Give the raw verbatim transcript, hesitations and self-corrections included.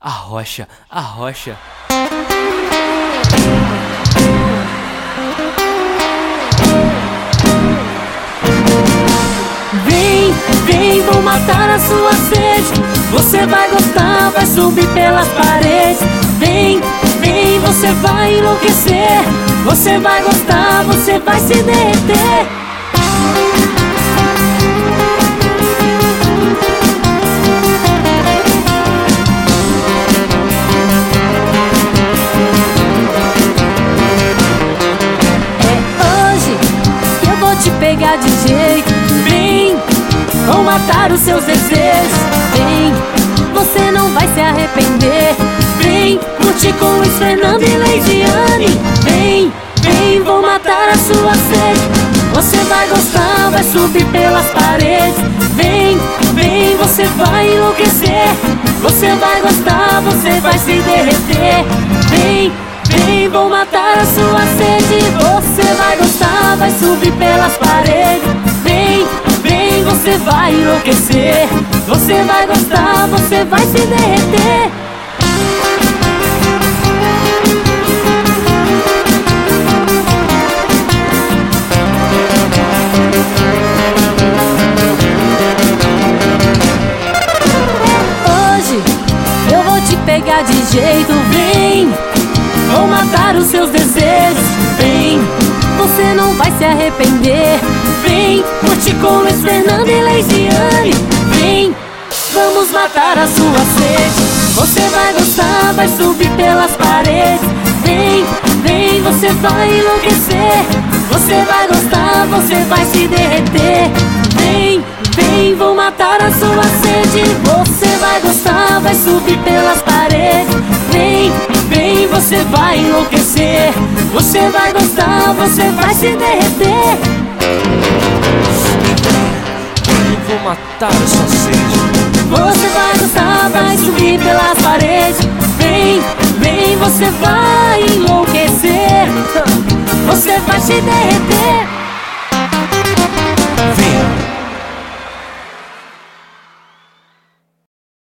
Arrocha, arrocha. Vem, vem, vou matar a sua sede. Você vai gostar, vai subir pelas paredes. Vem, vem, você vai enlouquecer. Você vai gostar, você vai se derreter. Pegar de jeito, vem, vou matar os seus desejos. Vem, você não vai se arrepender. Vem, curte com Luiz Fernando e Leisiane. Vem, vem, vou matar a sua sede. Você vai gostar, vai subir pelas paredes. Vem, vem, você vai enlouquecer. Você vai gostar, você vai se derreter. Vem, vem, vou matar a sua sede. Você vai gostar, vai subir pelas paredes. Vem, vem, você vai enlouquecer. Você vai gostar, você vai se derreter. Hoje eu vou te pegar de jeito. Vem, vou matar os seus desejos. Vem, você não vai se arrepender. Vem, curte com Luiz Fernando e Leisiane. Vem, vamos matar a sua sede. Você vai gostar, vai subir pelas paredes. Vem, vem, você vai enlouquecer. Você vai gostar, você vai se derreter. Vem, vem, vou matar a sua sede. Você vai gostar, vai subir pelas paredes. Vem, vem, você vai enlouquecer. Você vai gostar, você vai se derreter. Vou matar a sua sede. Você vai gostar, vai subir pelas paredes. Vem, vem, você vai enlouquecer. Você vai se derreter. Vem.